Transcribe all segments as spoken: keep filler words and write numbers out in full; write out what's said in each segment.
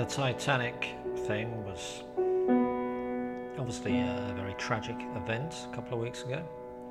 Titanic thing was obviously a very tragic event a couple of weeks ago,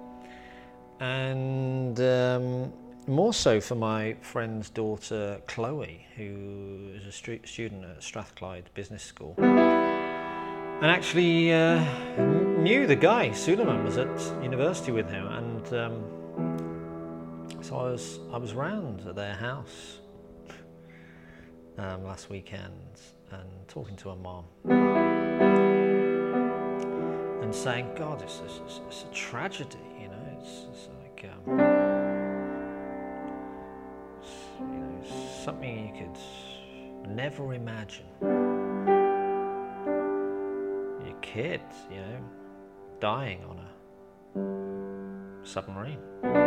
and um, more so for my friend's daughter Chloe, who is a stu- student at Strathclyde Business School, and actually uh, knew the guy. Suleiman was at university with him, and um, so I was I was round at their house um, last weekend and talking to her mom and saying, God, it's, it's, it's a tragedy, you know. It's, it's like um, it's, you know, it's something you could never imagine. Your kid, you know, dying on a submarine.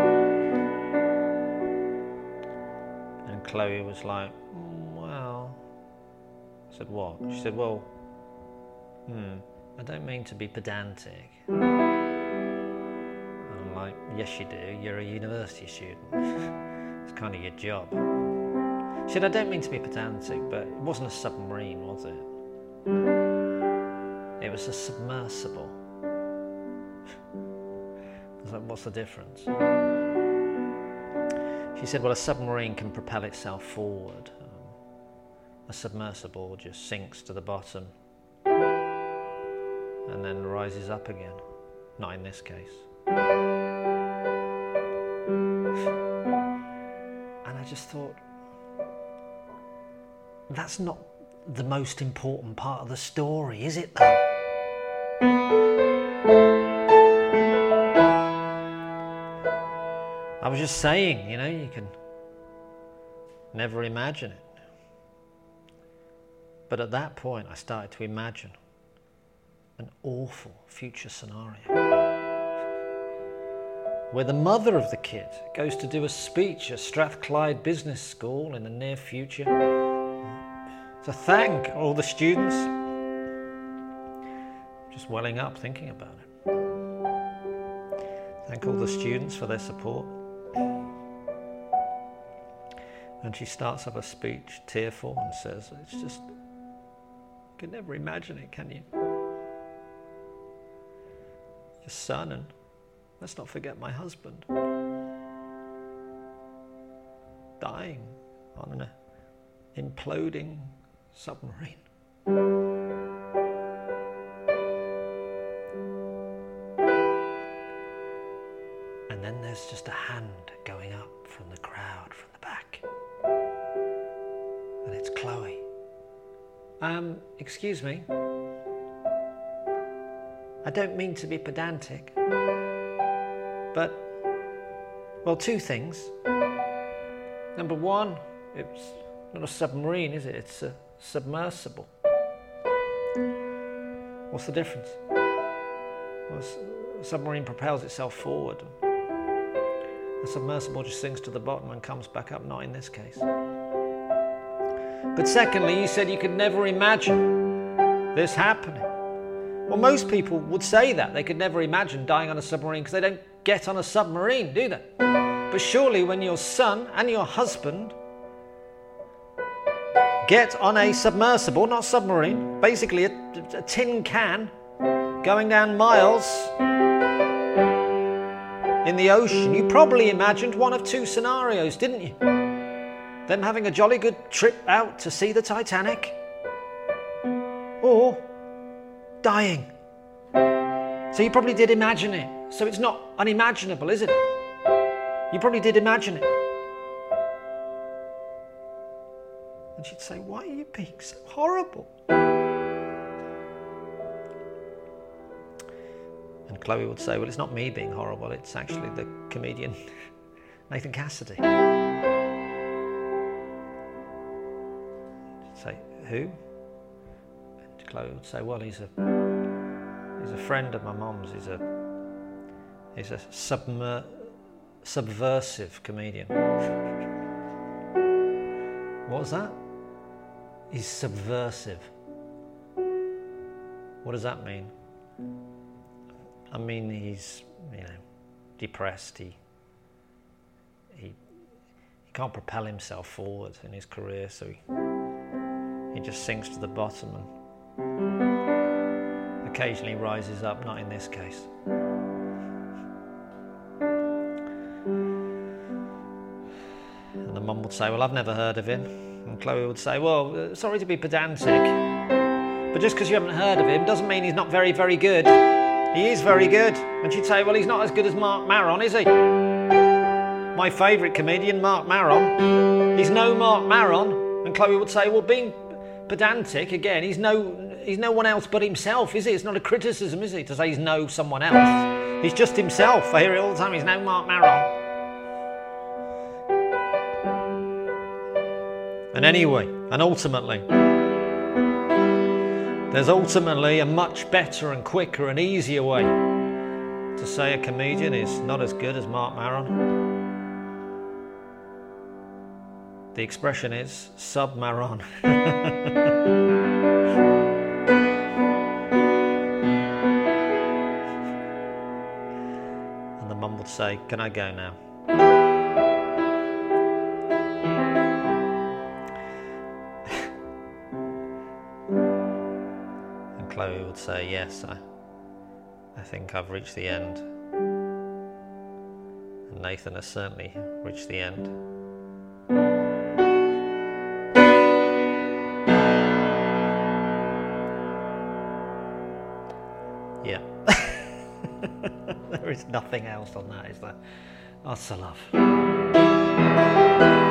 And Chloe was like, well, I said, what? She said, well, hmm, I don't mean to be pedantic. And I'm like, yes you do, you're a university student. It's kind of your job. She said, I don't mean to be pedantic, but it wasn't a submarine, was it? It was a submersible. I was like, what's the difference? She said, well, a submarine can propel itself forward. A submersible just sinks to the bottom and then rises up again. Not in this case. And I just thought, that's not the most important part of the story, is it though? I was just saying, you know, you can never imagine it. But at that point, I started to imagine an awful future scenario where the mother of the kid goes to do a speech at Strathclyde Business School in the near future to thank all the students. Just welling up thinking about it. Thank all the students for their support. And she starts up a speech, tearful, and says, it's just, you can never imagine it, can you? Your son, and let's not forget my husband, dying on an imploding submarine. And then there's just a hand going up from the crowd, from the back. And it's Chloe. Um, excuse me. I don't mean to be pedantic, but, well, two things. Number one, it's not a submarine, is it? It's a submersible. What's the difference? Well, a submarine propels itself forward. A submersible just sinks to the bottom and comes back up, not in this case. But secondly, you said you could never imagine this happening. Well, most people would say that. They could never imagine dying on a submarine because they don't get on a submarine, do they? But surely when your son and your husband get on a submersible, not submarine, basically a, a tin can going down miles in the ocean, you probably imagined one of two scenarios, didn't you? Them having a jolly good trip out to see the Titanic, or dying. So you probably did imagine it. So it's not unimaginable, is it? You probably did imagine it. And she'd say, why are you being so horrible? And Chloe would say, well, it's not me being horrible, it's actually the comedian Nathan Cassidy. She'd say, who? And Chloe would say, well, he's a he's a friend of my mum's, he's a he's a submer, subversive comedian. What was that? He's subversive. What does that mean? I mean, he's, you know, depressed. He, he, he can't propel himself forward in his career, so he, he just sinks to the bottom and occasionally rises up, not in this case. And the mum would say, well, I've never heard of him. And Chloe would say, well, sorry to be pedantic, but just because you haven't heard of him doesn't mean he's not very, very good. He is very good. And she'd say, well, he's not as good as Marc Maron, is he? My favourite comedian, Marc Maron. He's no Marc Maron. And Chloe would say, well, being pedantic, again, he's no, he's no one else but himself, is he? It's not a criticism, is it, to say he's no someone else. He's just himself. I hear it all the time. He's no Marc Maron. And anyway, and ultimately, there's ultimately a much better and quicker and easier way to say a comedian is not as good as Marc Maron. The expression is sub Maron. And the mum would say, can I go now? Chloe would say, yes, I, I think I've reached the end. And Nathan has certainly reached the end. Yeah. There is nothing else on that, is there? That's a love.